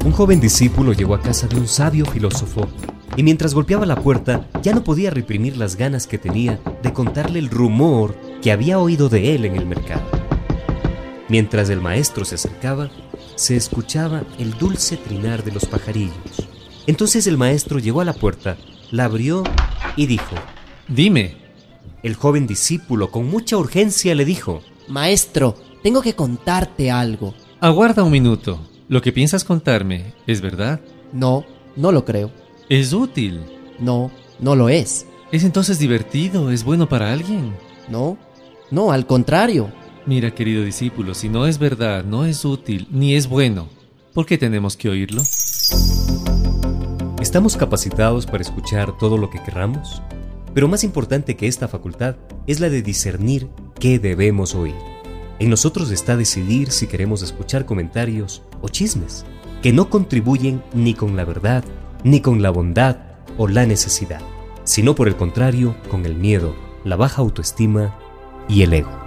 Un joven discípulo llegó a casa de un sabio filósofo y mientras golpeaba la puerta ya no podía reprimir las ganas que tenía de contarle el rumor que había oído de él en el mercado. Mientras el maestro se acercaba, se escuchaba el dulce trinar de los pajarillos. Entonces el maestro llegó a la puerta, la abrió y dijo: «Dime». El joven discípulo con mucha urgencia le dijo: «Maestro, tengo que contarte algo». «Aguarda un minuto. Lo que piensas contarme, ¿es verdad?» No lo creo. «¿Es útil?» No lo es. ¿Es entonces divertido? ¿Es bueno para alguien?» No, al contrario. Mira, querido discípulo, si no es verdad, no es útil, ni es bueno, ¿por qué tenemos que oírlo? ¿Estamos capacitados para escuchar todo lo que querramos? Pero más importante que esta facultad es la de discernir qué debemos oír. En nosotros está decidir si queremos escuchar comentarios o chismes que no contribuyen ni con la verdad, ni con la bondad o la necesidad, sino por el contrario, con el miedo, la baja autoestima y el ego.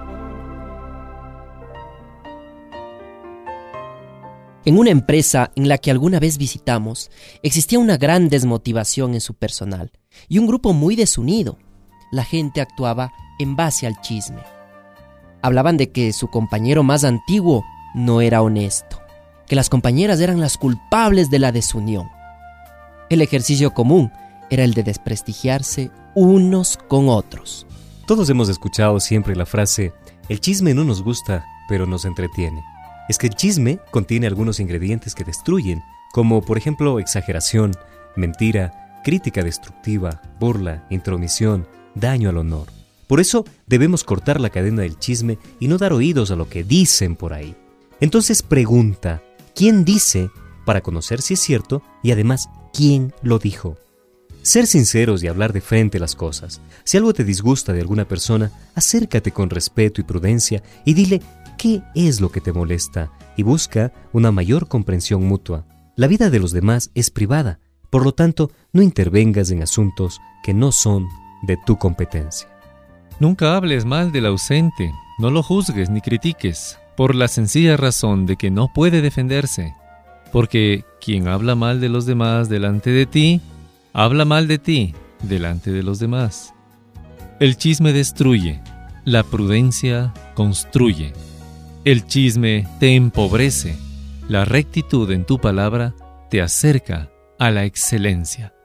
En una empresa en la que alguna vez visitamos, existía una gran desmotivación en su personal y un grupo muy desunido. La gente actuaba en base al chisme. Hablaban de que su compañero más antiguo no era honesto, que las compañeras eran las culpables de la desunión. El ejercicio común era el de desprestigiarse unos con otros. Todos hemos escuchado siempre la frase: el chisme no nos gusta, pero nos entretiene. Es que el chisme contiene algunos ingredientes que destruyen, como por ejemplo exageración, mentira, crítica destructiva, burla, intromisión, daño al honor. Por eso debemos cortar la cadena del chisme y no dar oídos a lo que dicen por ahí. Entonces pregunta: ¿quién dice? Para conocer si es cierto y además, ¿quién lo dijo? Ser sinceros y hablar de frente las cosas. Si algo te disgusta de alguna persona, acércate con respeto y prudencia y dile qué es lo que te molesta y busca una mayor comprensión mutua. La vida de los demás es privada, por lo tanto, no intervengas en asuntos que no son de tu competencia. Nunca hables mal del ausente, no lo juzgues ni critiques, por la sencilla razón de que no puede defenderse. Porque quien habla mal de los demás delante de ti, habla mal de ti delante de los demás. El chisme destruye, la prudencia construye. El chisme te empobrece, la rectitud en tu palabra te acerca a la excelencia.